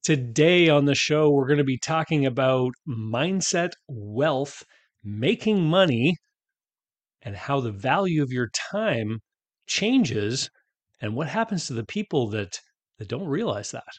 Today on the show, we're going to be talking about mindset, wealth, making money, and how the value of your time changes and what happens to the people that don't realize that.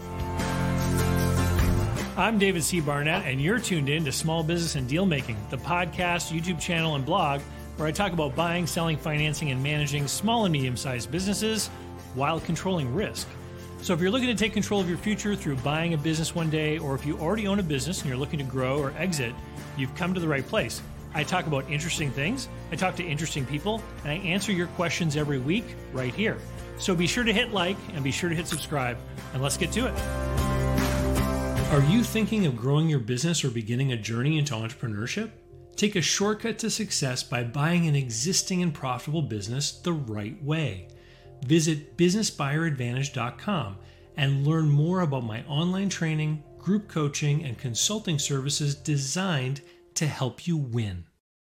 I'm David C. Barnett, and you're tuned in to Small Business and Deal Making, the podcast, YouTube channel, and blog where I talk about buying, selling, financing, and managing small and medium-sized businesses while controlling risk. So if you're looking to take control of your future through buying a business one day, or if you already own a business and you're looking to grow or exit, you've come to the right place. I talk about interesting things, I talk to interesting people, and I answer your questions every week right here. So be sure to hit like and be sure to hit subscribe, and let's get to it. Are you thinking of growing your business or beginning a journey into entrepreneurship? Take a shortcut to success by buying an existing and profitable business the right way. Visit businessbuyeradvantage.com and learn more about my online training, group coaching, and consulting services designed to help you win.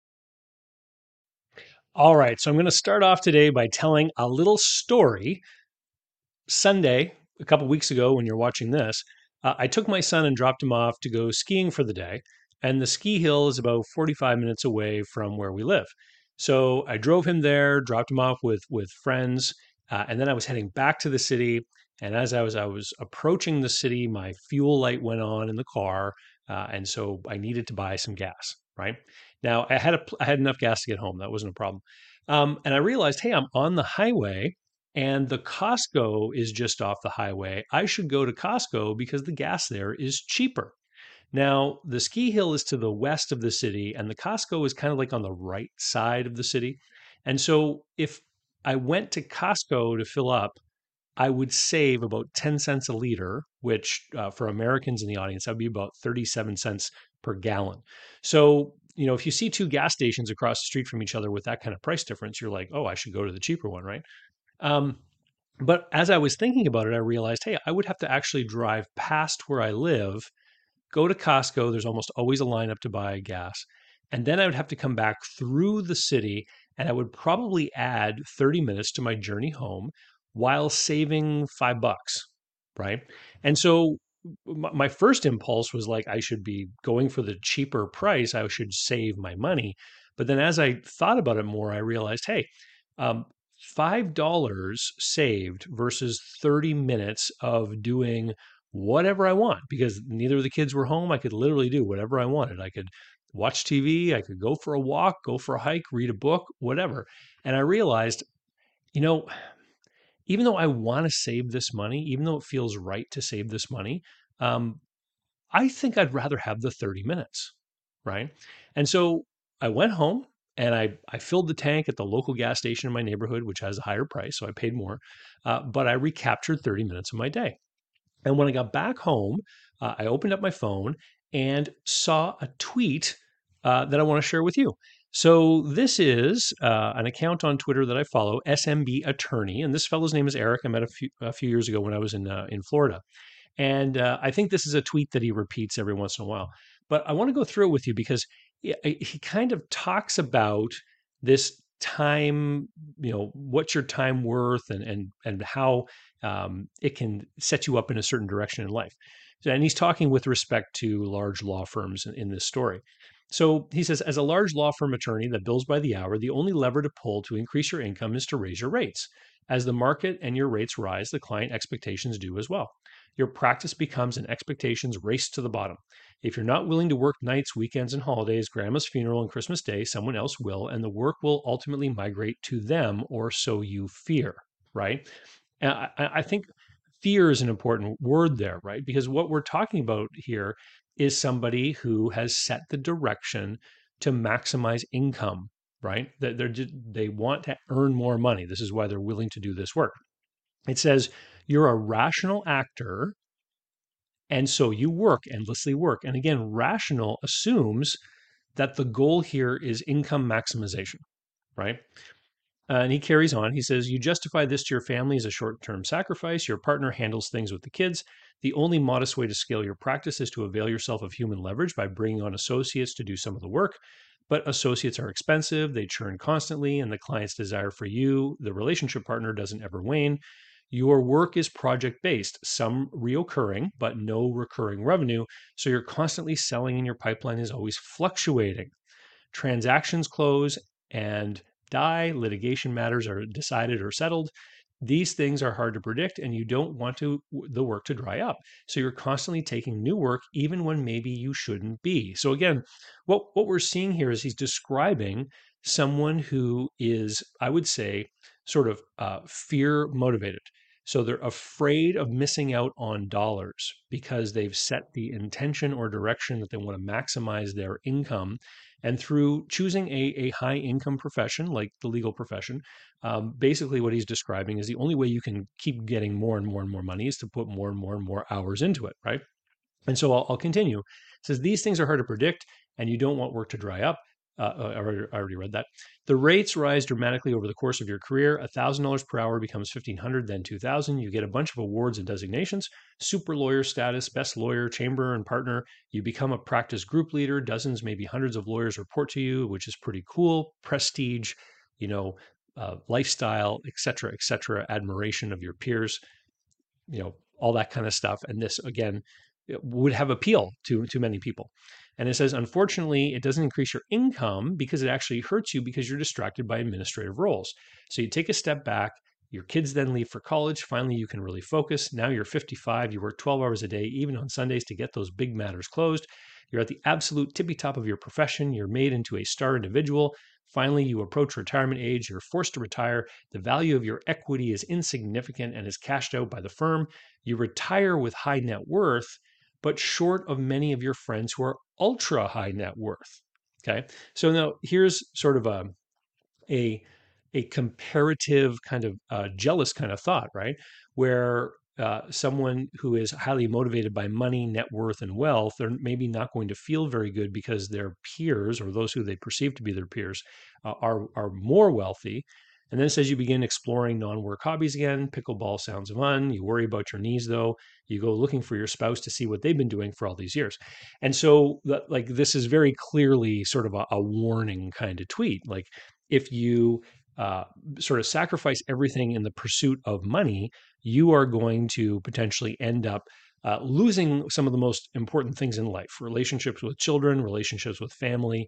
All right, so I'm going to start off today by telling a little story. Sunday, a couple weeks ago, when you're watching this, I took my son and dropped him off to go skiing for the day. And the ski hill is about 45 minutes away from where we live. So I drove him there, dropped him off with friends, and then I was heading back to the city. And as I was approaching the city, my fuel light went on in the car, and so I needed to buy some gas. Right now, I had enough gas to get home. That wasn't a problem. And I realized, hey, I'm on the highway, and the Costco is just off the highway. I should go to Costco because the gas there is cheaper. Now, the ski hill is to the west of the city, and the Costco is kind of like on the right side of the city. And so if I went to Costco to fill up, I would save about 10 cents a liter, which for Americans in the audience, that would be about 37 cents per gallon. So, if you see two gas stations across the street from each other with that kind of price difference, you're like, oh, I should go to the cheaper one, right? Um, but as I was thinking about it, I realized, hey, I would have to actually drive past where I live, go to Costco. There's almost always a lineup to buy gas. And then I would have to come back through the city, and I would probably add 30 minutes to my journey home while saving $5, right? And so my first impulse was like, I should be going for the cheaper price. I should save my money. But then as I thought about it more, I realized, hey, um, $5 saved versus 30 minutes of doing whatever I want, because neither of the kids were home. I could literally do whatever I wanted. I could watch TV, I could go for a walk, go for a hike, read a book, whatever. And I realized, you know, even though I want to save this money, even though it feels right to save this money, um, I think I'd rather have the 30 minutes, right? And so I went home and I filled the tank at the local gas station in my neighborhood, which has a higher price, so I paid more, but I recaptured 30 minutes of my day. And when I got back home, I opened up my phone and saw a tweet that I want to share with you. So this is an account on Twitter that I follow, SMB Attorney, and this fellow's name is Eric. I met a few years ago when I was in Florida, and I think this is a tweet that he repeats every once in a while. But I want to go through it with you because he kind of talks about this time, what's your time worth, and how it can set you up in a certain direction in life. And he's talking with respect to large law firms in this story. So he says, as a large law firm attorney that bills by the hour, the only lever to pull to increase your income is to raise your rates. As the market and your rates rise, the client expectations do as well. Your practice becomes an expectations race to the bottom. If you're not willing to work nights, weekends, and holidays, grandma's funeral and Christmas Day, someone else will, and the work will ultimately migrate to them, or so you fear, right? And I think fear is an important word there, right? Because what we're talking about here is somebody who has set the direction to maximize income, right? That they want to earn more money. This is why they're willing to do this work. It says you're a rational actor, and so you work, endlessly work. And again, rational assumes that the goal here is income maximization, right? And he carries on. He says, you justify this to your family as a short term sacrifice. Your partner handles things with the kids. The only modest way to scale your practice is to avail yourself of human leverage by bringing on associates to do some of the work. But associates are expensive, they churn constantly, and the client's desire for you, the relationship partner, doesn't ever wane. Your work is project based, some reoccurring, but no recurring revenue. So you're constantly selling and your pipeline is always fluctuating. Transactions close and die, litigation matters are decided or settled. These things are hard to predict, and you don't want the work to dry up. So you're constantly taking new work, even when maybe you shouldn't be. So again, what we're seeing here is he's describing someone who is, I would say, sort of fear motivated. So they're afraid of missing out on dollars because they've set the intention or direction that they want to maximize their income. And through choosing a high income profession like the legal profession, basically what he's describing is the only way you can keep getting more and more and more money is to put more and more and more hours into it, right? And so I'll continue. It says these things are hard to predict, and you don't want work to dry up. I already read that. The rates rise dramatically over the course of your career. $1,000 per hour becomes 1,500, then 2,000. You get a bunch of awards and designations: super lawyer status, best lawyer, chamber and partner. You become a practice group leader. Dozens, maybe hundreds of lawyers report to you, which is pretty cool. Prestige, you know, lifestyle, et cetera, admiration of your peers, all that kind of stuff. And this, again, would have appeal to many people. And it says, unfortunately, it doesn't increase your income because it actually hurts you because you're distracted by administrative roles. So you take a step back. Your kids then leave for college. Finally, you can really focus. Now you're 55. You work 12 hours a day, even on Sundays, to get those big matters closed. You're at the absolute tippy top of your profession. You're made into a star individual. Finally, you approach retirement age. You're forced to retire. The value of your equity is insignificant and is cashed out by the firm. You retire with high net worth, but short of many of your friends who are ultra high net worth. Okay. So now here's sort of a, a comparative kind of jealous kind of thought, right? Where someone who is highly motivated by money, net worth, and wealth, they're maybe not going to feel very good because their peers, or those who they perceive to be their peers, are more wealthy. And then it says you begin exploring non-work hobbies again. Pickleball sounds fun. You worry about your knees though. You go looking for your spouse to see what they've been doing for all these years. And so, like, this is very clearly sort of a warning kind of tweet. Like, if you uh, sort of sacrifice everything in the pursuit of money, you are going to potentially end up losing some of the most important things in life: relationships with children, relationships with family,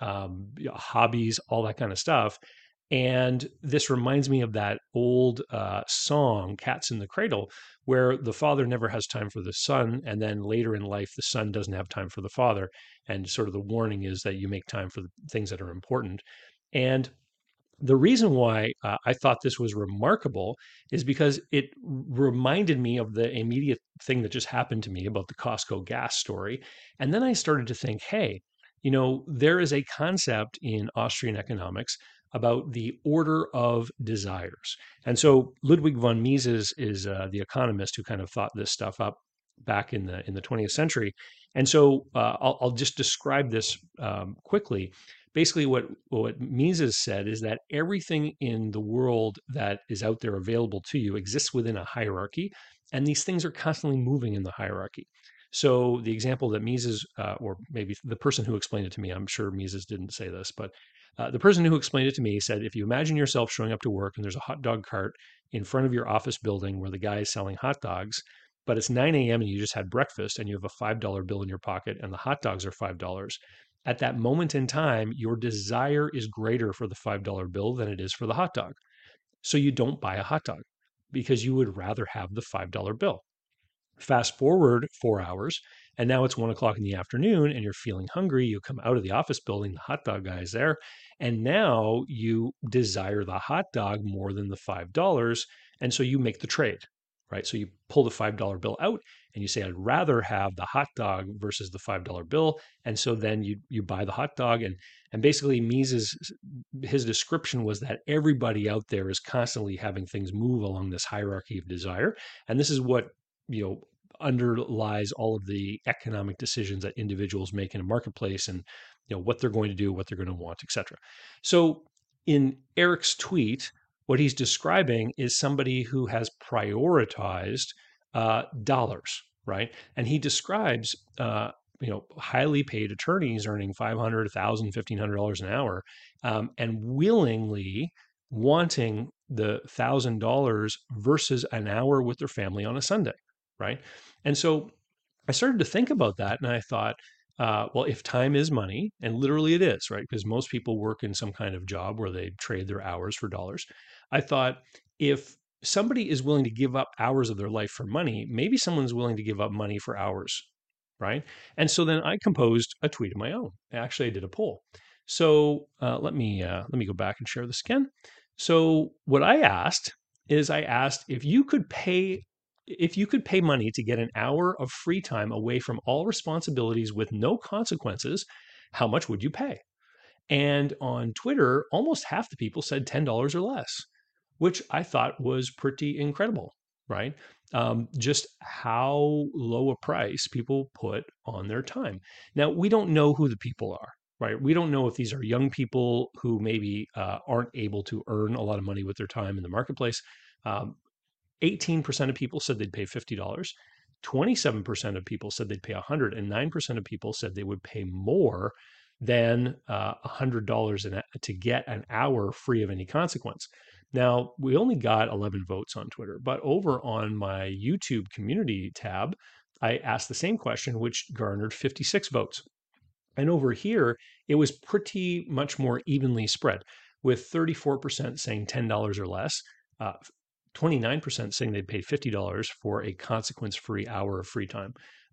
hobbies, all that kind of stuff. And this reminds me of that old song, Cats in the Cradle, where the father never has time for the son. And then later in life, the son doesn't have time for the father. And sort of the warning is that you make time for the things that are important. And the reason why I thought this was remarkable is because it reminded me of the immediate thing that just happened to me about the Costco gas story. And then I started to think, hey, there is a concept in Austrian economics about the order of desires. And so Ludwig von Mises is the economist who kind of thought this stuff up back in the 20th century. And so I'll just describe this quickly. Basically, what Mises said is that everything in the world that is out there available to you exists within a hierarchy, and these things are constantly moving in the hierarchy. So the example that Mises, or maybe the person who explained it to me, I'm sure Mises didn't say this, but the person who explained it to me said, if you imagine yourself showing up to work and there's a hot dog cart in front of your office building where the guy is selling hot dogs, but it's 9 a.m. and you just had breakfast and you have a $5 bill in your pocket and the hot dogs are $5. At that moment in time, your desire is greater for the $5 bill than it is for the hot dog. So you don't buy a hot dog because you would rather have the $5 bill. Fast forward 4 hours, and now it's 1 o'clock in the afternoon, and you're feeling hungry. You come out of the office building, the hot dog guy is there, and now you desire the hot dog more than the $5. And so you make the trade, right? So you pull the $5 bill out and you say, I'd rather have the hot dog versus the $5 bill. And so then you buy the hot dog. And basically Mises, his description was that everybody out there is constantly having things move along this hierarchy of desire. And this is what underlies all of the economic decisions that individuals make in a marketplace, and what they're going to do, what they're going to want, etc. So in Eric's tweet, what he's describing is somebody who has prioritized dollars, right? And he describes highly paid attorneys earning $500, $1,000, $1,500 an hour, and willingly wanting the $1,000 versus an hour with their family on a Sunday, right? And so I started to think about that, and I thought, well, if time is money, and literally it is, right? Because most people work in some kind of job where they trade their hours for dollars. I thought, if somebody is willing to give up hours of their life for money, maybe someone's willing to give up money for hours, right? And so then I composed a tweet of my own. Actually, I did a poll. So let me go back and share this again. So what I asked is, I asked if you could pay money to get an hour of free time away from all responsibilities with no consequences, how much would you pay? And on Twitter, almost half the people said $10 or less, which I thought was pretty incredible, right? Just how low a price people put on their time. Now, we don't know who the people are, right? We don't know if these are young people who maybe aren't able to earn a lot of money with their time in the marketplace. Um, 18% of people said they'd pay $50. 27% of people said they'd pay 100, and 9% of people said they would pay more than $100 to get an hour free of any consequence. Now, we only got 11 votes on Twitter, but over on my YouTube community tab, I asked the same question, which garnered 56 votes. And over here, it was pretty much more evenly spread, with 34% saying $10 or less, 29% saying they'd pay $50 for a consequence free hour of free time,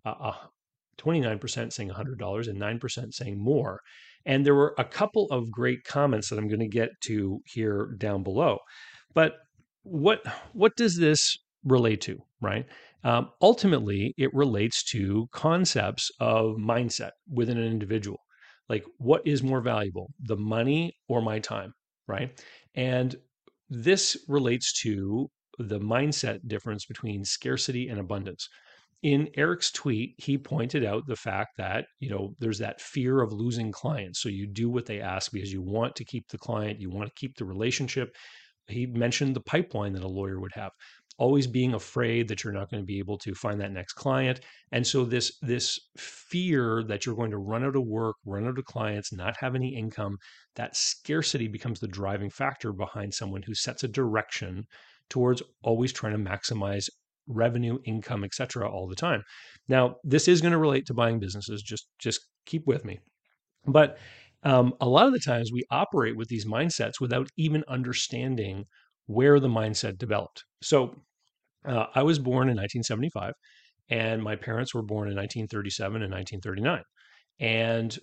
29% saying $100, and 9% saying more. And there were a couple of great comments that I'm going to get to here down below. But what does this relate to, right? Ultimately, it relates to concepts of mindset within an individual. Like, what is more valuable, the money or my time, right? And this relates to the mindset difference between scarcity and abundance. In Eric's tweet, he pointed out the fact that, there's that fear of losing clients. So you do what they ask because you want to keep the client, you want to keep the relationship. He mentioned the pipeline that a lawyer would have, always being afraid that you're not going to be able to find that next client. And so this fear that you're going to run out of work, run out of clients, not have any income, that scarcity becomes the driving factor behind someone who sets a direction towards always trying to maximize revenue, income, etc. all the time. Now, this is going to relate to buying businesses. Just keep with me. But a lot of the times we operate with these mindsets without even understanding where the mindset developed. So I was born in 1975, and my parents were born in 1937 and 1939. And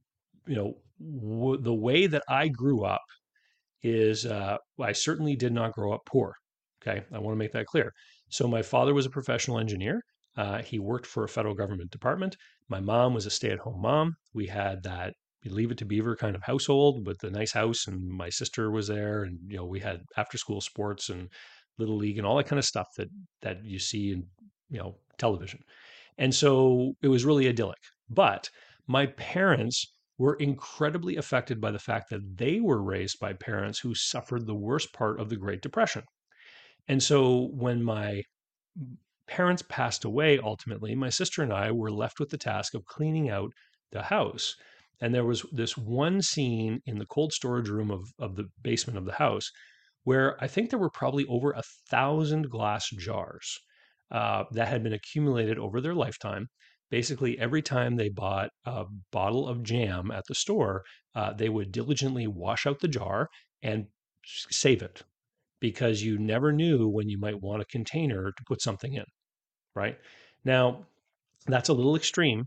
the way that I grew up is I certainly did not grow up poor. Okay, I want to make that clear. So my father was a professional engineer. He worked for a federal government department. My mom was a stay-at-home mom. We had that Leave It to Beaver kind of household with the nice house, and my sister was there, and we had after-school sports and little league and all that kind of stuff that you see in television. And so it was really idyllic. But my parents were incredibly affected by the fact that they were raised by parents who suffered the worst part of the Great Depression. And so when my parents passed away, ultimately, my sister and I were left with the task of cleaning out the house. And there was this one scene in the cold storage room of the basement of the house where I think there were probably over 1,000 glass jars that had been accumulated over their lifetime. Basically, every time they bought a bottle of jam at the store, they would diligently wash out the jar and save it, because you never knew when you might want a container to put something in, right? Now, that's a little extreme.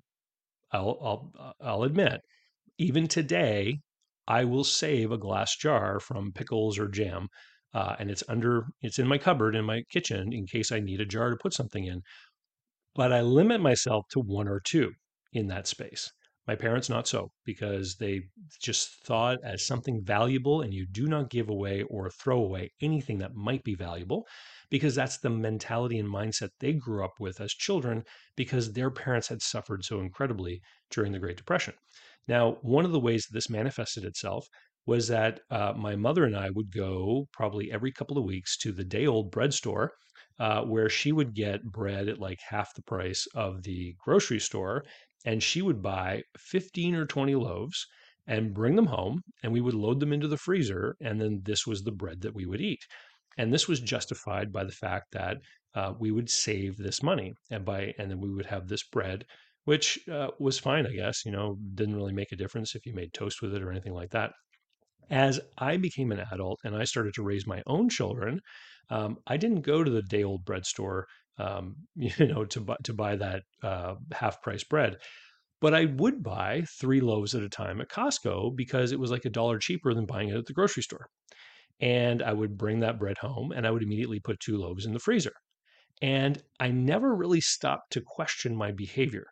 I'll admit. Even today, I will save a glass jar from pickles or jam, and it's in my cupboard in my kitchen in case I need a jar to put something in. But I limit myself to one or two in that space. My parents, not so, because they just thought as something valuable, and you do not give away or throw away anything that might be valuable, because that's the mentality and mindset they grew up with as children, because their parents had suffered so incredibly during the Great Depression. Now, one of the ways that this manifested itself was that my mother and I would go probably every couple of weeks to the day old bread store, where she would get bread at like half the price of the grocery store. And she would buy 15 or 20 loaves and bring them home, and we would load them into the freezer. And then this was the bread that we would eat. And this was justified by the fact that we would save this money, and then we would have this bread, which was fine, I guess. Didn't really make a difference if you made toast with it or anything like that. As I became an adult and I started to raise my own children, I didn't go to the day old bread store, to buy that half price bread. But I would buy 3 loaves at a time at Costco because it was like $1 cheaper than buying it at the grocery store. And I would bring that bread home and I would immediately put 2 loaves in the freezer. And I never really stopped to question my behavior.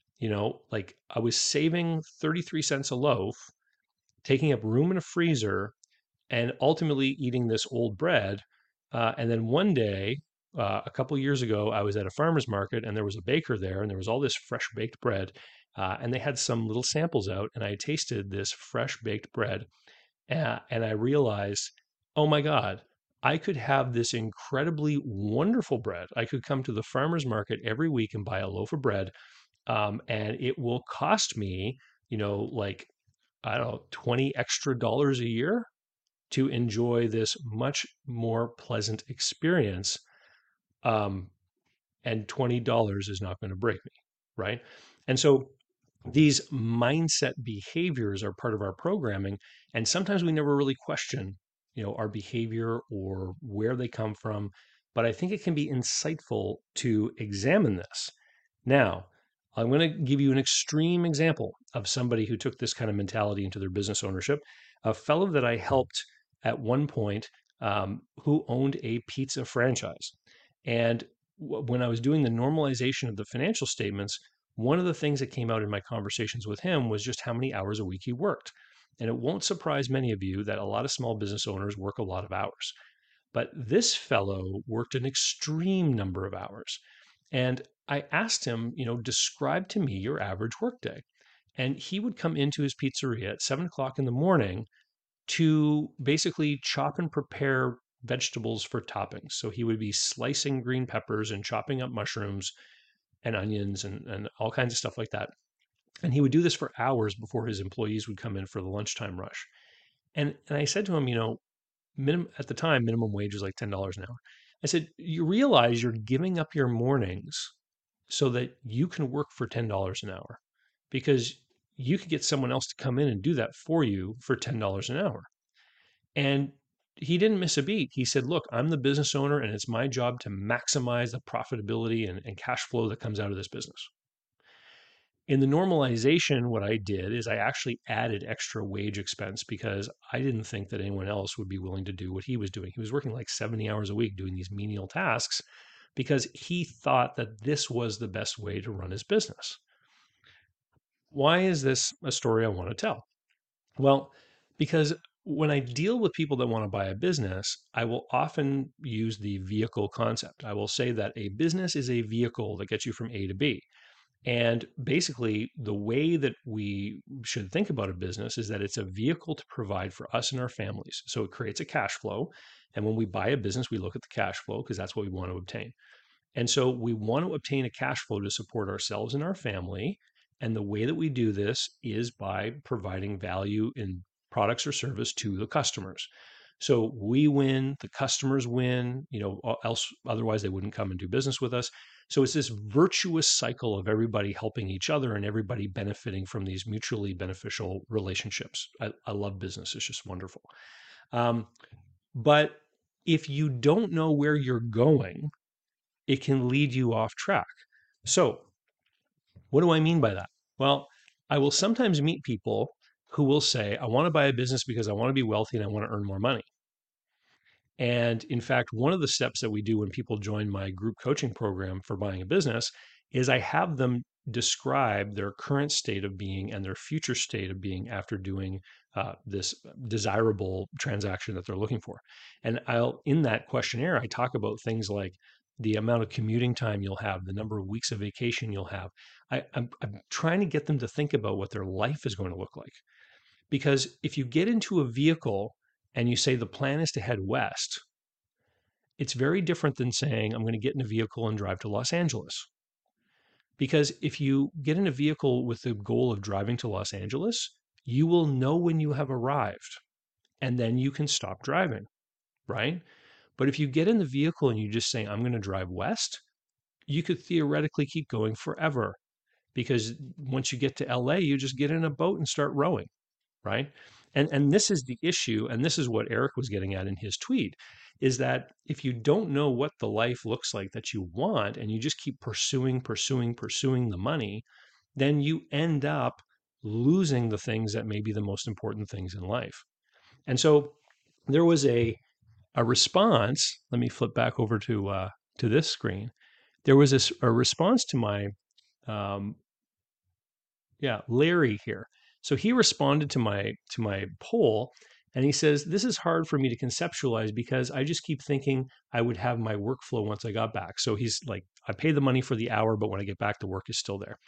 Like I was saving 33 cents a loaf, taking up room in a freezer, and ultimately eating this old bread. And then one day, a couple years ago, I was at a farmer's market and there was a baker there and there was all this fresh baked bread. And they had some little samples out, and I tasted this fresh baked bread. And I realized, oh my God, I could have this incredibly wonderful bread. I could come to the farmer's market every week and buy a loaf of bread, and it will cost me, like, I don't know, 20 extra dollars a year to enjoy this much more pleasant experience. Um, and $20 is not going to break me, right? And so these mindset behaviors are part of our programming, and sometimes we never really question, our behavior or where they come from. But I think it can be insightful to examine this. Now, I'm going to give you an extreme example of somebody who took this kind of mentality into their business ownership. A fellow that I helped at one point, who owned a pizza franchise. And when I was doing the normalization of the financial statements, one of the things that came out in my conversations with him was just how many hours a week he worked. And it won't surprise many of you that a lot of small business owners work a lot of hours. But this fellow worked an extreme number of hours. And I asked him, describe to me your average workday. And he would come into his pizzeria at 7 o'clock in the morning to basically chop and prepare vegetables for toppings. So he would be slicing green peppers and chopping up mushrooms and onions and all kinds of stuff like that. And he would do this for hours before his employees would come in for the lunchtime rush. And I said to him, at the time, minimum wage was like $10 an hour. I said, you realize you're giving up your mornings so that you can work for $10 an hour, because you could get someone else to come in and do that for you for $10 an hour. And he didn't miss a beat. He said, look, I'm the business owner and it's my job to maximize the profitability and cash flow that comes out of this business. In the normalization, what I did is I actually added extra wage expense because I didn't think that anyone else would be willing to do what he was doing. He was working like 70 hours a week doing these menial tasks because he thought that this was the best way to run his business. Why is this a story I want to tell? Well, because when I deal with people that want to buy a business, I will often use the vehicle concept. I will say that a business is a vehicle that gets you from A to B. And basically, the way that we should think about a business is that it's a vehicle to provide for us and our families. So it creates a cash flow. And when we buy a business, we look at the cash flow because that's what we want to obtain. And so we want to obtain a cash flow to support ourselves and our family. And the way that we do this is by providing value in products or service to the customers. So we win, the customers win, otherwise they wouldn't come and do business with us. So it's this virtuous cycle of everybody helping each other and everybody benefiting from these mutually beneficial relationships. I love business. It's just wonderful. But if you don't know where you're going, it can lead you off track. So what do I mean by that? Well, I will sometimes meet people who will say, I want to buy a business because I want to be wealthy and I want to earn more money. And in fact, one of the steps that we do when people join my group coaching program for buying a business is I have them describe their current state of being and their future state of being after doing this desirable transaction that they're looking for. And in that questionnaire, I talk about things like the amount of commuting time you'll have, the number of weeks of vacation you'll have. I'm trying to get them to think about what their life is going to look like. Because if you get into a vehicle and you say the plan is to head west, it's very different than saying, I'm going to get in a vehicle and drive to Los Angeles. Because if you get in a vehicle with the goal of driving to Los Angeles, you will know when you have arrived and then you can stop driving, right? But if you get in the vehicle and you just say, I'm going to drive west, you could theoretically keep going forever because once you get to LA, you just get in a boat and start rowing, right? And this is the issue, and this is what Eric was getting at in his tweet, is that if you don't know what the life looks like that you want, and you just keep pursuing the money, then you end up losing the things that may be the most important things in life. And so there was a response. Let me flip back over to this screen. There was a response to my um, Larry here. So he responded to my poll, and he says, this is hard for me to conceptualize because I just keep thinking I would have my workflow once I got back. So he's like, I pay the money for the hour, but when I get back, the work is still there.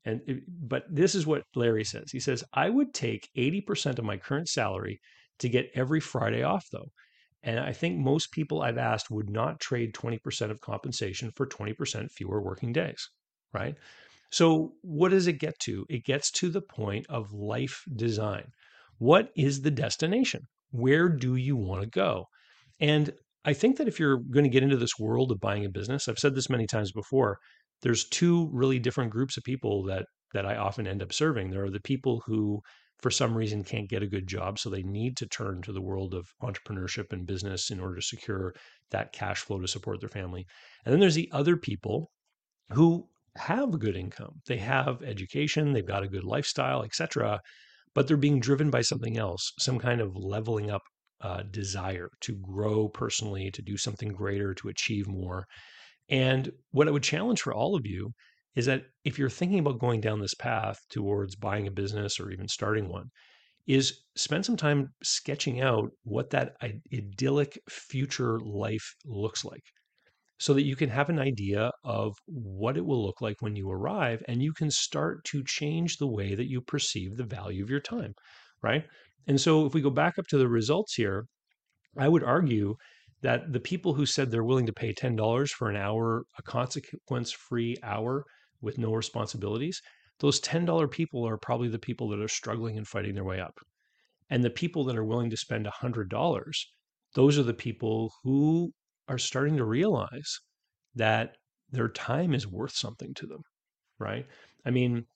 But this is what Larry says. He says, I would take 80% of my current salary to get every Friday off though. And I think most people I've asked would not trade 20% of compensation for 20% fewer working days, right? So, what does it get to? It gets to the point of life design. What is the destination? Where do you want to go? And I think that if you're going to get into this world of buying a business, I've said this many times before, there's two really different groups of people that I often end up serving. There are the people who for some reason can't get a good job, so they need to turn to the world of entrepreneurship and business in order to secure that cash flow to support their family. And then there's the other people who have a good income. They have education, they've got a good lifestyle, etc., but they're being driven by something else, some kind of leveling up desire to grow personally, to do something greater, to achieve more. And what I would challenge for all of you is that if you're thinking about going down this path towards buying a business or even starting one, is spend some time sketching out what that idyllic future life looks like so that you can have an idea of what it will look like when you arrive and you can start to change the way that you perceive the value of your time, right? And so if we go back up to the results here, I would argue that the people who said they're willing to pay $10 for an hour, a consequence free hour with no responsibilities, those $10 people are probably the people that are struggling and fighting their way up. And the people that are willing to spend $100, those are the people who are starting to realize that their time is worth something to them, right? I mean,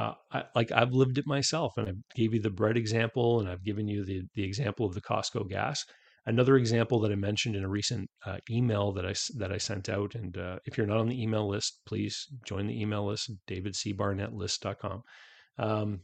like I've lived it myself, and I gave you the bread example, and I've given you the example of the Costco gas. Another example that I mentioned in a recent email that I sent out, and if you're not on the email list, please join the email list, davidcbarnettlist.com. Um,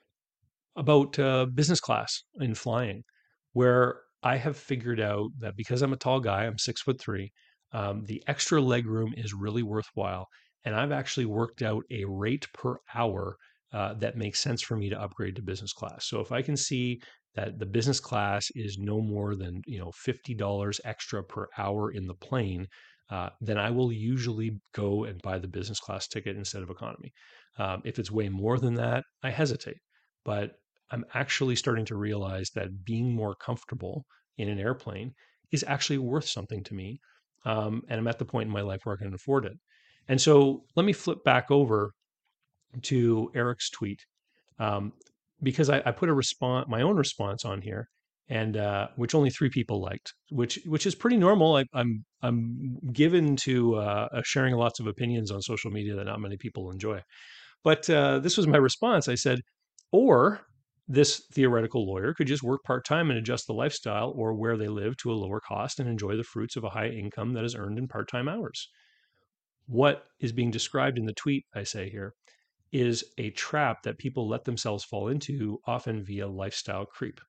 about business class in flying, where I have figured out that because I'm a tall guy, I'm 6'3", the extra leg room is really worthwhile. And I've actually worked out a rate per hour that makes sense for me to upgrade to business class. So if I can see that the business class is no more than $50 extra per hour in the plane, then I will usually go and buy the business class ticket instead of economy. If it's way more than that, I hesitate. But I'm actually starting to realize that being more comfortable in an airplane is actually worth something to me. And I'm at the point in my life where I can afford it. And so let me flip back over to Eric's tweet um, because I put a response, my own response on here, and which only 3 people liked, which is pretty normal. I'm given to sharing lots of opinions on social media that not many people enjoy. But this was my response. I said, or this theoretical lawyer could just work part time and adjust the lifestyle or where they live to a lower cost and enjoy the fruits of a high income that is earned in part time hours. What is being described in the tweet, I say here, is a trap that people let themselves fall into, often via lifestyle creep.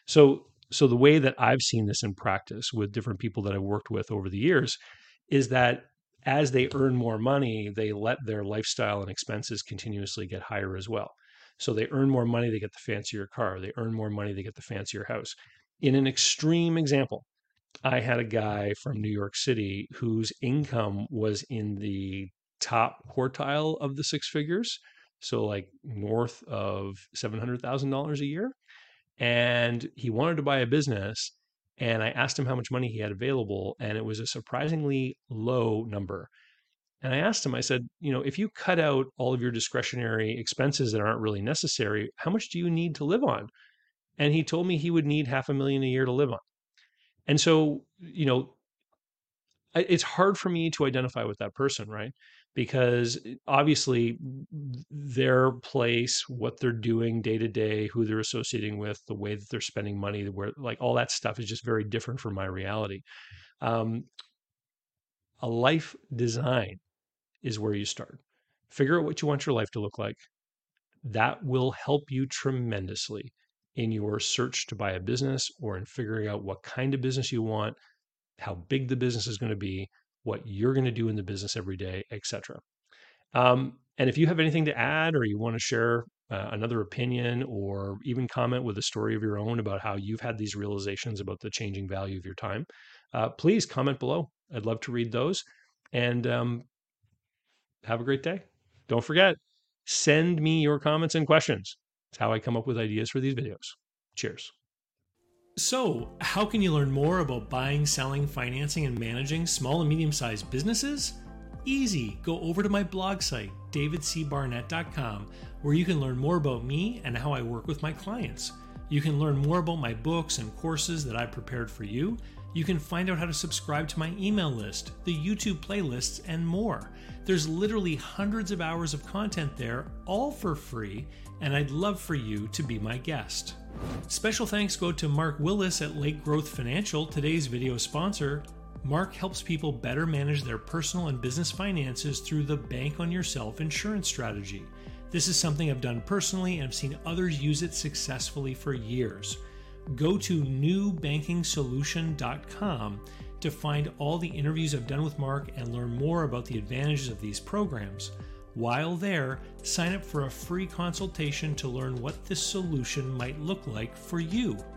So the way that I've seen this in practice with different people that I've worked with over the years is that as they earn more money, they let their lifestyle and expenses continuously get higher as well. So they earn more money, they get the fancier car. They earn more money, they get the fancier house. In an extreme example, I had a guy from New York City whose income was in the top quartile of the six figures. So like north of $700,000 a year. And he wanted to buy a business. And I asked him how much money he had available, and it was a surprisingly low number. And I asked him, I said, if you cut out all of your discretionary expenses that aren't really necessary, how much do you need to live on? And he told me he would need $500,000 a year to live on. And so, it's hard for me to identify with that person, right? Because obviously their place, what they're doing day to day, who they're associating with, the way that they're spending money, where like all that stuff is just very different from my reality. Um, a life design is where you start. Figure out what you want your life to look like. That will help you tremendously in your search to buy a business or in figuring out what kind of business you want, how big the business is going to be, what you're going to do in the business every day, etc. And if you have anything to add or you want to share another opinion or even comment with a story of your own about how you've had these realizations about the changing value of your time, please comment below. I'd love to read those. And have a great day. Don't forget, send me your comments and questions. It's how I come up with ideas for these videos. Cheers. So, how can you learn more about buying, selling, financing, and managing small and medium-sized businesses? Easy. Go over to my blog site, davidcbarnett.com, where you can learn more about me and how I work with my clients. You can learn more about my books and courses that I've prepared for you. You can find out how to subscribe to my email list, the YouTube playlists, and more. There's literally hundreds of hours of content there, all for free, and I'd love for you to be my guest. Special thanks go to Mark Willis at Lake Growth Financial, today's video sponsor. Mark helps people better manage their personal and business finances through the Bank on Yourself insurance strategy. This is something I've done personally and I've seen others use it successfully for years. Go to newbankingsolution.com to find all the interviews I've done with Mark and learn more about the advantages of these programs. While there, sign up for a free consultation to learn what this solution might look like for you.